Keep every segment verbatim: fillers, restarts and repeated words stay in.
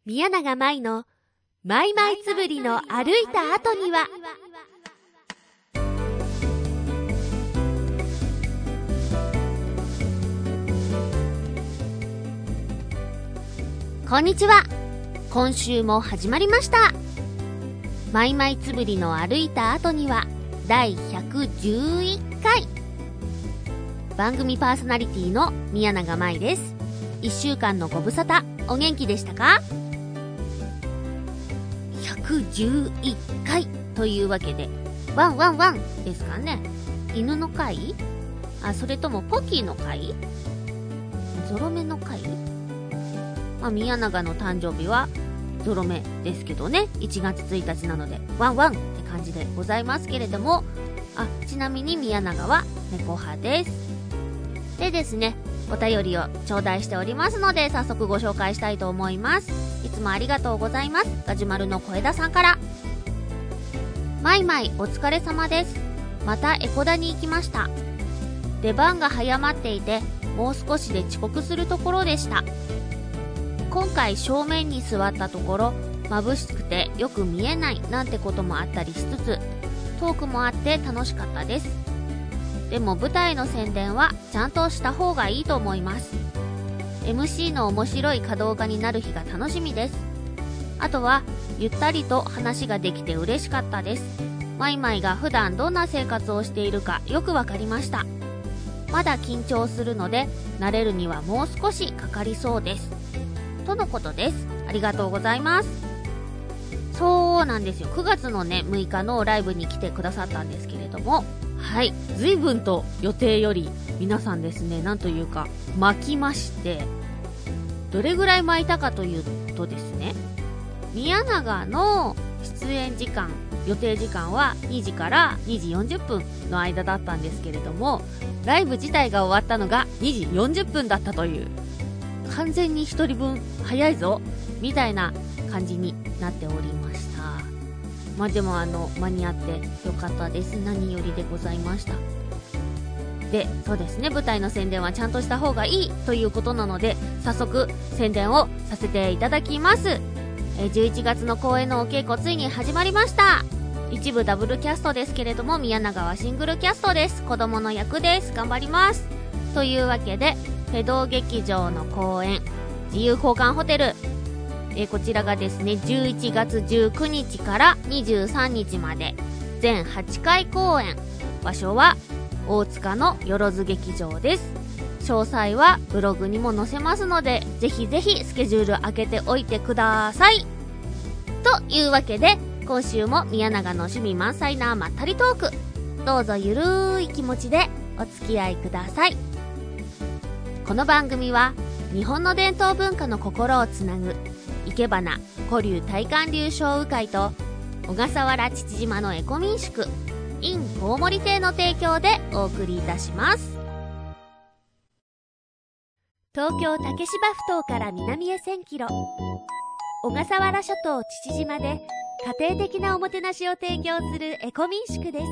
宮永舞のマイマイつぶりの歩いた後には。こんにちは。今週も始まりました。マイマイつぶりの歩いた後にはだいひゃくじゅういっかい。番組パーソナリティの宮永舞です。いっしゅうかんのご無沙汰、お元気でしたか？ひゃくじゅういっかいというわけで、ワンワンワンですかね。犬の回？あ、それともポッキーの回？ゾロ目の回？まあ、宮永の誕生日はゾロ目ですけどね、いちがつついたちなのでワンワンって感じでございますけれども、あ、ちなみに宮永は猫派です。でですね、お便りを頂戴しておりますので、早速ご紹介したいと思います。いつもありがとうございます。ガジュマルの小枝さんから。マイマイお疲れ様です。またエコダに行きました。出番が早まっていて、もう少しで遅刻するところでした。今回正面に座ったところ、眩しくてよく見えないなんてこともあったりしつつ、トークもあって楽しかったです。でも舞台の宣伝はちゃんとした方がいいと思います。 エムシー の面白い稼働家になる日が楽しみです。あとはゆったりと話ができて嬉しかったです。マイマイが普段どんな生活をしているかよくわかりました。まだ緊張するので慣れるにはもう少しかかりそうですとのことです。ありがとうございます。そうなんですよ、くがつのねむいかのライブに来てくださったんですけれども、はい、随分と予定より皆さんですね、なんというか巻きまして、どれぐらい巻いたかというとですね、宮永の出演時間、予定時間はにじからにじよんじゅっぷんの間だったんですけれども、ライブ自体が終わったのがにじよんじゅっぷんだったという、完全にひとりぶん早いぞみたいな感じになっておりました。まあでもあの間に合ってよかったです。何よりでございました。で、そうですね、舞台の宣伝はちゃんとした方がいいということなので、早速宣伝をさせていただきます。えじゅういちがつの公演のお稽古ついに始まりました。一部ダブルキャストですけれども、宮永はシングルキャストです。子供の役です。頑張ります。というわけで、フド劇場の公演、自由交換ホテル、えー、こちらがですねじゅういちがつじゅうくにちからにじゅうさんにちまで全はちかい公演。場所は大塚のよろず劇場です。詳細はブログにも載せますので、ぜひぜひスケジュール開けておいてください。というわけで、今週も宮永の趣味満載なまったりトーク、どうぞゆるーい気持ちでお付き合いください。この番組は日本の伝統文化の心をつなぐいけばな古流大韓流商雨会と小笠原父島のエコ民宿 in コウモリ亭の提供でお送りいたします。東京竹芝埠頭から南へせんキロ、小笠原諸島父島で家庭的なおもてなしを提供するエコ民宿です。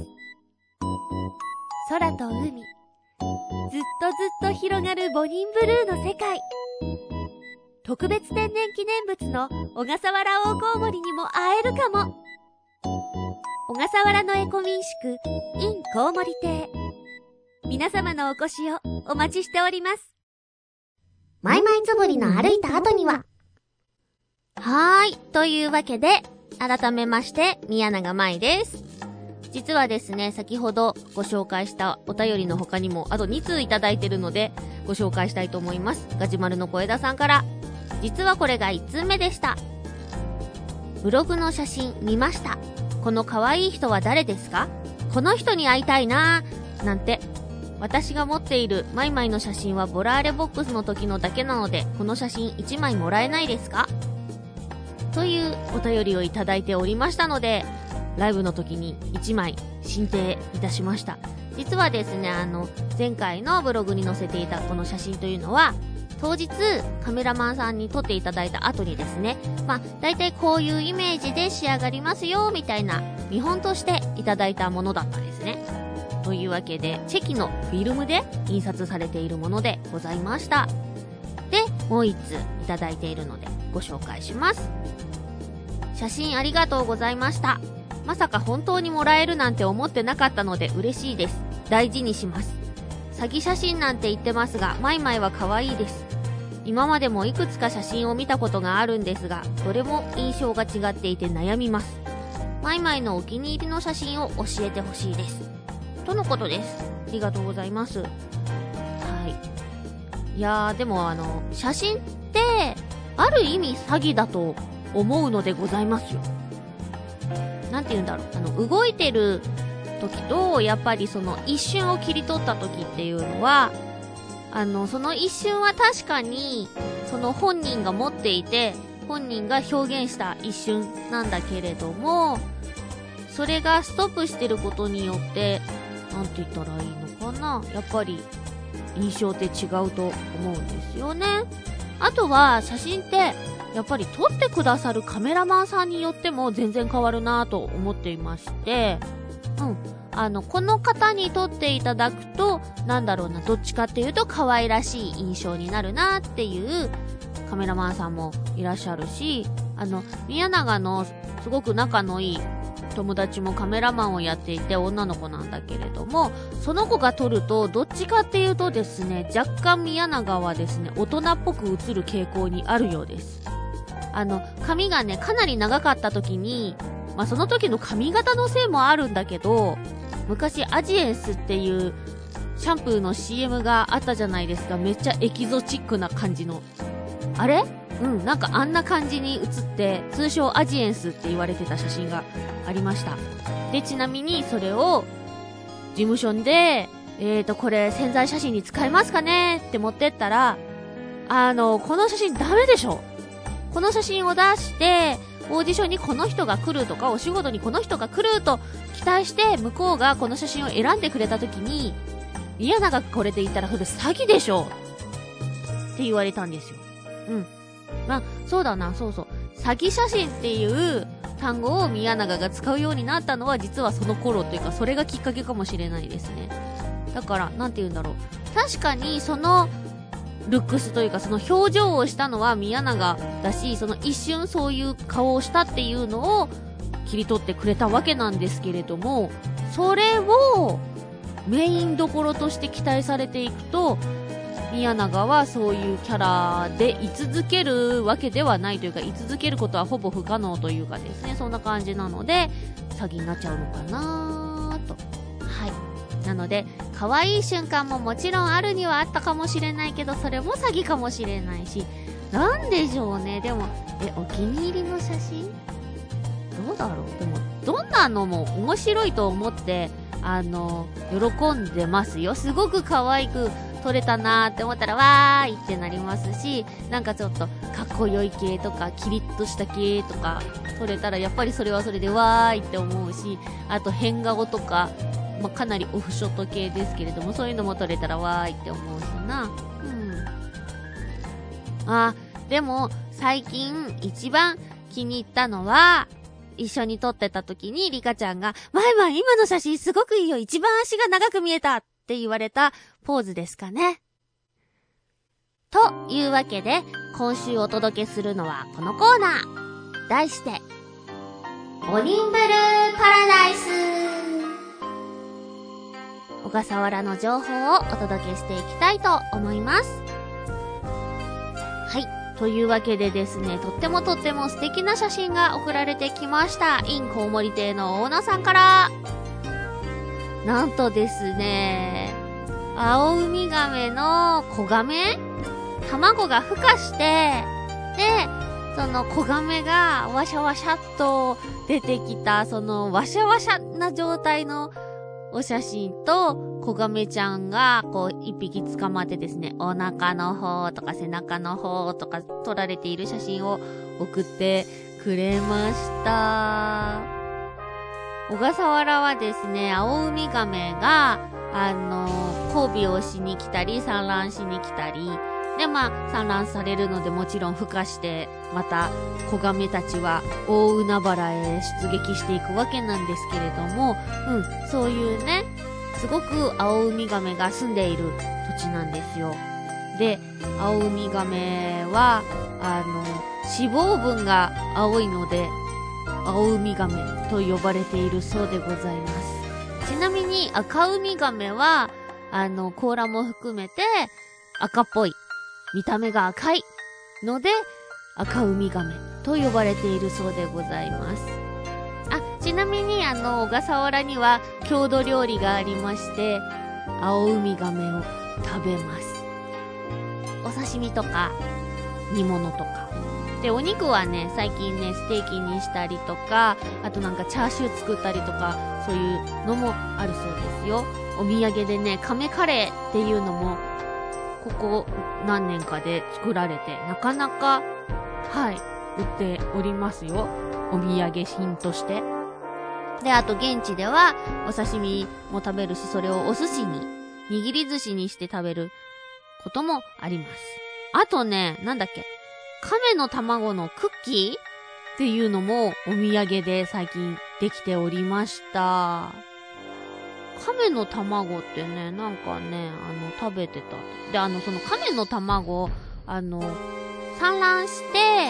空と海、ずっとずっと広がるボニンブルーの世界。特別天然記念物の小笠原大コウモリにも会えるかも。小笠原のエコ民宿 in コウモリ亭、皆様のお越しをお待ちしております。マイマイつぶりの歩いた後には。はーい、というわけで改めまして宮永舞です。実はですね、先ほどご紹介したお便りの他にもあとにつういただいてるのでご紹介したいと思います。ガジュマルの小枝さんから、実はこれがいっつうめでした。ブログの写真見ました。この可愛い人は誰ですか？この人に会いたいなーなんて。私が持っているマイマイの写真はボラーレボックスの時のだけなので、この写真いちまいもらえないですか？というお便りをいただいておりましたので、ライブの時にいちまい進呈いたしました。実はですね、あの前回のブログに載せていたこの写真というのは、当日カメラマンさんに撮っていただいた後にですね、まあだいたいこういうイメージで仕上がりますよみたいな見本としていただいたものだったんですね。というわけで、チェキのフィルムで印刷されているものでございました。で、もう一通いただいているのでご紹介します。写真ありがとうございました。まさか本当にもらえるなんて思ってなかったので嬉しいです。大事にします。詐欺写真なんて言ってますが、マイマイは可愛いです。今までもいくつか写真を見たことがあるんですが、どれも印象が違っていて悩みます。マイマイのお気に入りの写真を教えてほしいです。とのことです。ありがとうございます。はい。いやー、でもあの、写真って、ある意味詐欺だと思うのでございますよ。なんて言うんだろう。あの、動いてる時と、やっぱりその一瞬を切り取った時っていうのは、あの、その一瞬は確かに、その本人が持っていて、本人が表現した一瞬なんだけれども、それがストップしてることによって、なんて言ったらいいのかな、やっぱり印象って違うと思うんですよね。あとは写真ってやっぱり撮ってくださるカメラマンさんによっても全然変わるなと思っていまして、うん、あのこの方に撮っていただくとなんだろうな、どっちかっていうと可愛らしい印象になるなっていうカメラマンさんもいらっしゃるし、あの宮永のすごく仲のいい友達もカメラマンをやっていて女の子なんだけれども、その子が撮るとどっちかっていうとですね、若干宮永はですね大人っぽく映る傾向にあるようです。あの髪がねかなり長かった時に、まあその時の髪型のせいもあるんだけど、昔アジエンスっていうシャンプーの シーエム があったじゃないですか。めっちゃエキゾチックな感じの、あれうん、なんかあんな感じに写って、通称アジエンスって言われてた写真がありました。で、ちなみにそれを事務所で、えーと、これ宣材写真に使えますかねって持ってったら、あの、この写真ダメでしょ。この写真を出して、オーディションにこの人が来るとか、お仕事にこの人が来ると期待して、向こうがこの写真を選んでくれた時に、宮永これで言ったらそれ詐欺でしょって言われたんですよ。うん。まあ、そうだな、そうそう。詐欺写真っていう単語を宮永が使うようになったのは実はその頃というか、それがきっかけかもしれないですね。だから、なんて言うんだろう。確かにそのルックスというか、その表情をしたのは宮永だし、その一瞬そういう顔をしたっていうのを切り取ってくれたわけなんですけれども、それをメインどころとして期待されていくと、宮永はそういうキャラで居続けるわけではないというか、居続けることはほぼ不可能というかですね、そんな感じなので詐欺になっちゃうのかなと。はい。なので可愛い瞬間ももちろんあるにはあったかもしれないけど、それも詐欺かもしれないし、なんでしょうね。でもえお気に入りの写真どうだろう。でもどんなのも面白いと思ってあの喜んでますよ。すごく可愛く撮れたなーって思ったらわーいってなりますし、なんかちょっとかっこよい系とかキリッとした系とか撮れたらやっぱりそれはそれでわーいって思うし、あと変顔とか、まあ、かなりオフショット系ですけれども、そういうのも撮れたらわーいって思うしな。うん。あ、でも最近一番気に入ったのは、一緒に撮ってた時にリカちゃんがマイマイ今の写真すごくいいよ、一番足が長く見えたって言われたポーズですかね。というわけで今週お届けするのはこのコーナー、題しておにんぶるパラダイス。小笠原の情報をお届けしていきたいと思います。はい、というわけでですね、とってもとっても素敵な写真が送られてきました。インコウモリ亭のオーナーさんから。なんとですね、アオウミガメの子ガメ卵が孵化して、でその子ガメがワシャワシャっと出てきた、そのワシャワシャな状態のお写真と、子ガメちゃんがこう一匹捕まってですね、お腹の方とか背中の方とか撮られている写真を送ってくれました。小笠原はですね、アオウミガメがあの交尾をしに来たり産卵しに来たりで、まあ産卵されるのでもちろん孵化して、また子ガメたちは大海原へ出撃していくわけなんですけれども、うん、そういうね、すごくアオウミガメが住んでいる土地なんですよ。で、アオウミガメはあの脂肪分が青いので、青ウミガメと呼ばれているそうでございます。ちなみに赤ウミガメは、あの、甲羅も含めて赤っぽい。見た目が赤いので、赤ウミガメと呼ばれているそうでございます。あ、ちなみにあの、小笠原には郷土料理がありまして、青ウミガメを食べます。お刺身とか、煮物とか。で、お肉はね、最近ね、ステーキにしたりとか、あとなんかチャーシュー作ったりとか、そういうのもあるそうですよ。お土産でね、亀カレーっていうのも、ここ何年かで作られて、なかなか、はい、売っておりますよ。お土産品として。で、あと現地では、お刺身も食べるし、それをお寿司に、握り寿司にして食べることもあります。あとね、なんだっけ、亀の卵のクッキーっていうのもお土産で最近できておりました。亀の卵ってね、なんかね、あの、食べてた。で、あの、その亀の卵、あの、産卵して、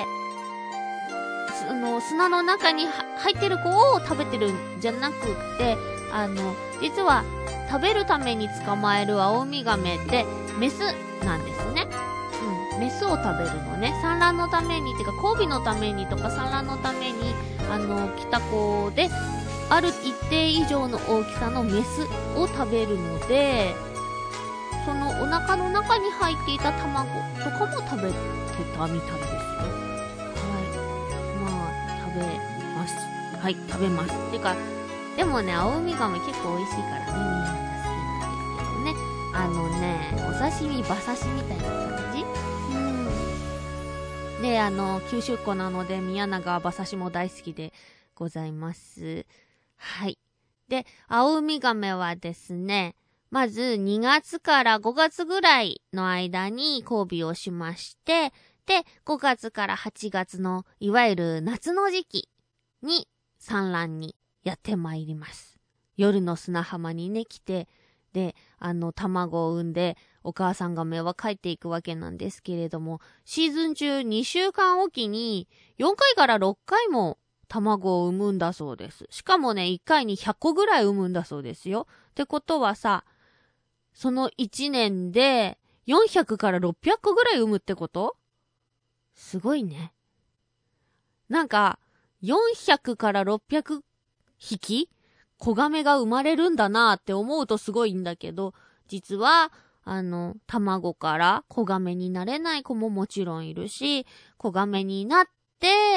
あの、砂の中に入ってる子を食べてるんじゃなくって、あの、実は食べるために捕まえるアオウミガメってメスなんですね。うん、メスを食べるのね。産卵のために、てか交尾のためにとか産卵のために、あの、来た子で、ある一定以上の大きさのメスを食べるので、そのお腹の中に入っていた卵とかも食べてたみたいですよ。はい。まあ、食べます。はい、食べます。てか、でもね、アオウミガメ結構美味しいからね、みんなが好きなんですけどね。あのね、お刺身、馬刺しみたいな感じ？うん。で、あの、九州っ子なので、宮永馬刺しも大好きでございます。はい。で、アオウミガメはですね、まずにがつからごがつぐらいの間に交尾をしまして、で、ごがつからはちがつのいわゆる夏の時期に産卵にやってまいります。夜の砂浜にね、来て、で、あの、卵を産んで、お母さんガメは帰っていくわけなんですけれども、シーズン中にしゅうかんおきによんかいからろっかいも卵を産むんだそうです。しかもね、いっかいにひゃっこぐらい産むんだそうですよ。ってことはさ、そのいちねんでよんひゃくからろっぴゃっこぐらい産むってこと？すごいね。なんか、よんひゃくからろっぴゃくひき子亀が生まれるんだなって思うとすごいんだけど、実は、あの、卵から子亀になれない子ももちろんいるし、子亀になって、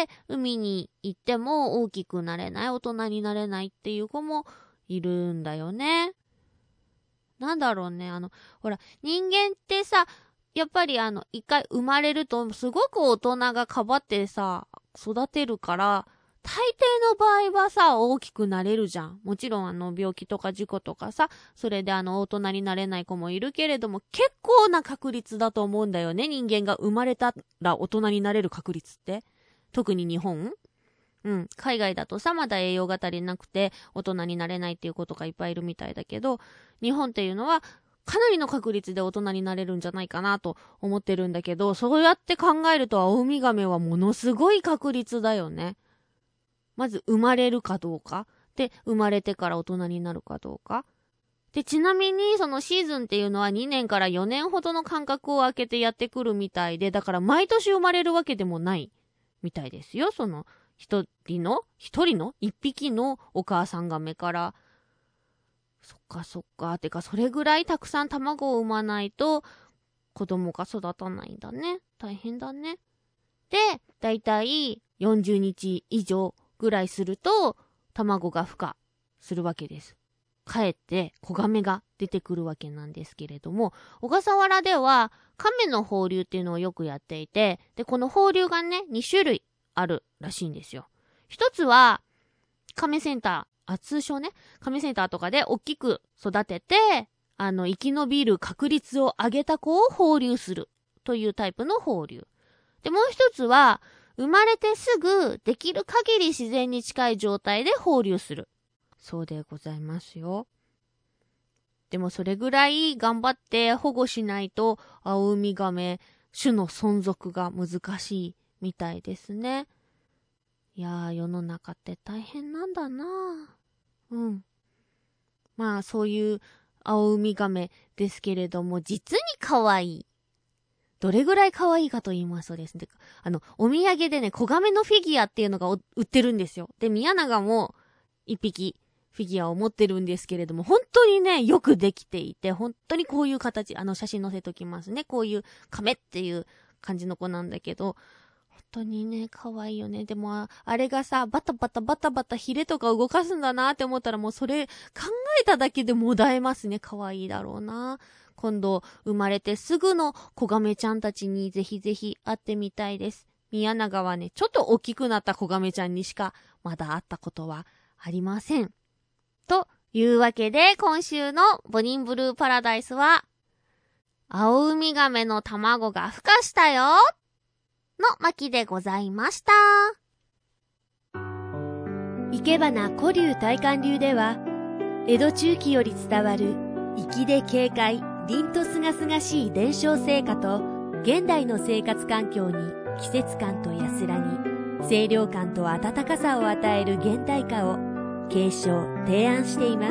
海に行っても大きくなれない、大人になれないっていう子もいるんだよね。なんだろうね、あの、ほら、人間ってさ、やっぱりあの、一回生まれると、すごく大人がかばってさ、育てるから、大抵の場合はさ、大きくなれるじゃん。もちろんあの、病気とか事故とかさ、それであの、大人になれない子もいるけれども、結構な確率だと思うんだよね。人間が生まれたら大人になれる確率って。特に日本？うん。海外だとさ、まだ栄養が足りなくて、大人になれないっていうことがいっぱいいるみたいだけど、日本っていうのは、かなりの確率で大人になれるんじゃないかなと思ってるんだけど、そうやって考えるとアオウミガメはものすごい確率だよね。まず生まれるかどうか。で、生まれてから大人になるかどうか。で、ちなみにそのシーズンっていうのはにねんからよねんほどの間隔を空けてやってくるみたいで、だから毎年生まれるわけでもないみたいですよ。その一人の、一人の一匹のお母さんガメから。そっかそっか。てか、それぐらいたくさん卵を産まないと、子供が育たないんだね。大変だね。で、だいたいよんじゅうにち以上ぐらいすると、卵が孵化するわけです。帰って子亀が出てくるわけなんですけれども、小笠原では亀の放流っていうのをよくやっていて、で、この放流がね、にしゅるいあるらしいんですよ。一つは、亀センター、あ、通称ね、亀センターとかで大きく育てて、あの、生き延びる確率を上げた子を放流するというタイプの放流。で、もう一つは、生まれてすぐできる限り自然に近い状態で放流する。そうでございますよ。でもそれぐらい頑張って保護しないと、アオウミガメ種の存続が難しいみたいですね。いやー、世の中って大変なんだな。うん。まあそういうアオウミガメですけれども、実に可愛い。どれぐらい可愛いかと言いますとですね、あの、お土産でね、小亀のフィギュアっていうのが売ってるんですよ。で、宮永も一匹フィギュアを持ってるんですけれども、本当にね、よくできていて、本当にこういう形、あの写真載せときますね。こういう亀っていう感じの子なんだけど、本当にね、可愛いよね。でも、あれがさ、バタバタバタバタヒレとか動かすんだなって思ったら、もうそれ考えただけでもだえますね。可愛いだろうな。今度生まれてすぐの小亀ちゃんたちにぜひぜひ会ってみたいです。宮永はね、ちょっと大きくなった小亀ちゃんにしかまだ会ったことはありません。というわけで、今週のボニンブルーパラダイスは、アオウミガメの卵が孵化したよの巻でございました。 生け花古流大観流では、江戸中期より伝わる粋で軽快、凛とすがすがしい伝承成果と、現代の生活環境に季節感と安らぎ、清涼感と温かさを与える現代化を継承・提案しています。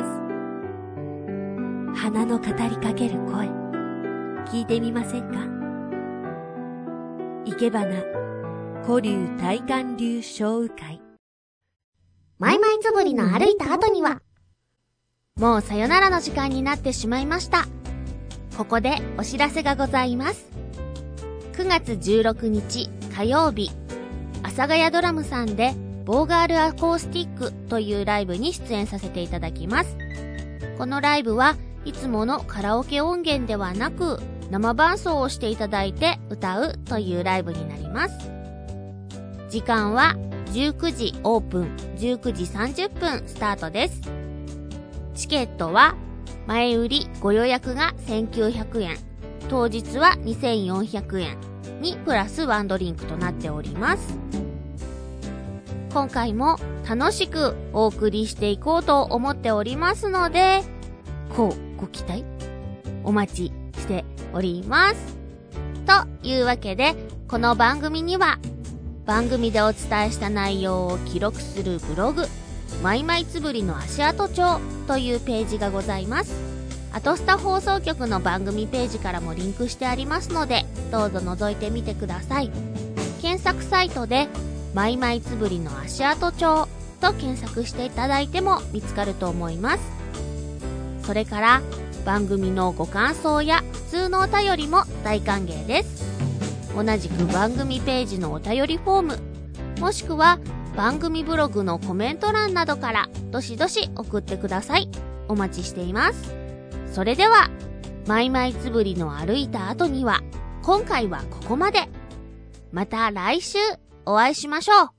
花の語りかける声、聞いてみませんか？生け花古流大観流小雨会。 マイマイつぶりの歩いた後には、もうさよならの時間になってしまいました。ここでお知らせがございます。くがつじゅうろくにち火曜日、阿佐ヶ谷ドラムさんでボーガールアコースティックというライブに出演させていただきます。このライブはいつものカラオケ音源ではなく、生伴奏をしていただいて歌うというライブになります。時間はじゅうくじオープン、じゅうくじさんじゅっぷんスタートです。チケットは前売りご予約がせんきゅうひゃくえん、当日はにせんよんひゃくえんにプラスワンドリンクとなっております。今回も楽しくお送りしていこうと思っておりますので、こうご期待お待ちしております。というわけで、この番組には番組でお伝えした内容を記録するブログ、マイマイつぶりの足跡帳というページがございます。アトスタ放送局の番組ページからもリンクしてありますので、どうぞ覗いてみてください。検索サイトでマイマイつぶりの足跡帳と検索していただいても見つかると思います。それから番組のご感想や普通のお便りも大歓迎です。同じく番組ページのお便りフォーム、もしくは番組ブログのコメント欄などからどしどし送ってください。お待ちしています。それでは、マイマイつぶりの歩いた後には、今回はここまで。また来週お会いしましょう。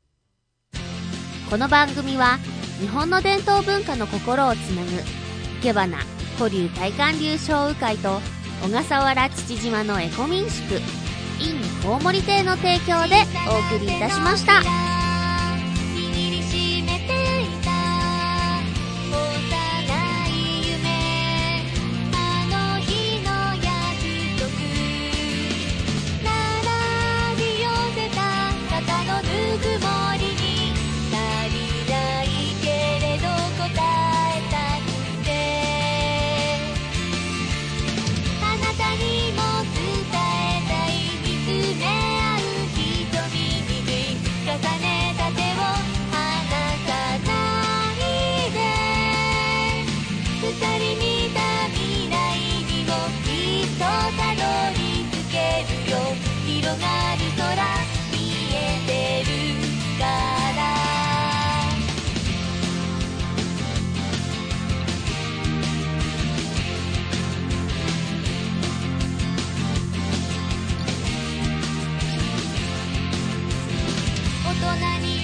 この番組は日本の伝統文化の心をつなぐ生け花古流大観流小雨会と小笠原父島のエコ民宿 in 大森亭の提供でお送りいたしました。大人に